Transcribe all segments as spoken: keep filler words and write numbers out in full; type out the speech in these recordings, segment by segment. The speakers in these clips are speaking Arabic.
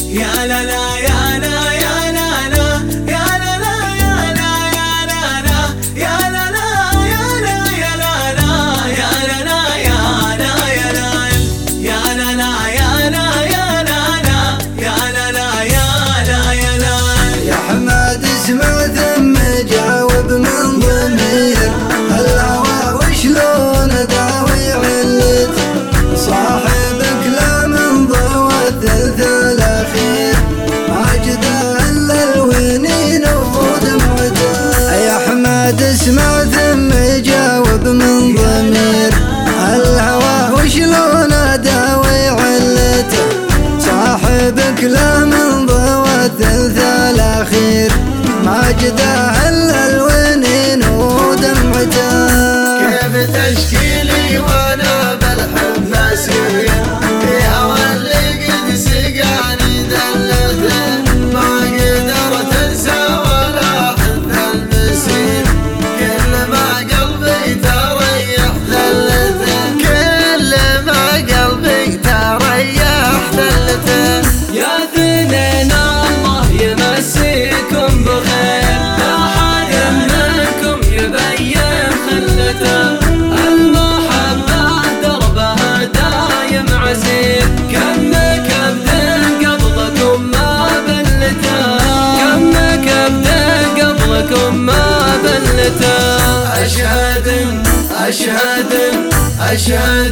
يا لا لا يا لا يا لا لا يا لا لا يا لا يا لا لا يا لا لا يا لا يا لا لا يا لا لا يا لا يا لا يا لا لا يا لا يا لا لا يا لا لا يا لا يا لا. يا حماد اسمع ثم جاوب من ضمير الهوى وشلون داوي علت صاحبك لا من ضوى الثلث الاخير ما جدا الا الونين ودمعته. يا حماد اسمع ثم جاوب من ضمير الهوى وشلون داوي علته صاحبك لا من ضوى الثلث الاخير ما جداه الا الونين ودمعته. كيف تشكيلي وانا بالحب اسير في هوى اللي قد سقاني دلته ما قدرت انسى ولا احب المسير كل ما قلبي تريح ذلته كل ما قلبي تريح ذلته. يا اثنين الله يمسيكم بخير لا حد منكم يبين خلته المحبة دربها دايم عسير كم كبد قبضكم ما بلته كم كبد قبضكم ما بلته. أشهد أشهد أشهد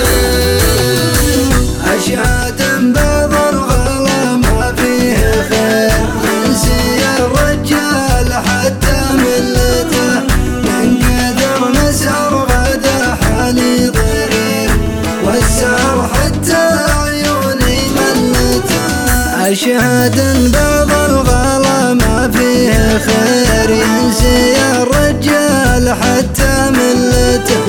أشهد باب الغلا ما فيه خير ينسي الرجال حتى ملته من قدر نسهر غدا حالي ضرير والسهر حتى عيوني ملته. أشهد باب الغلا ما فيه خير ينسي الرجال حتى ملته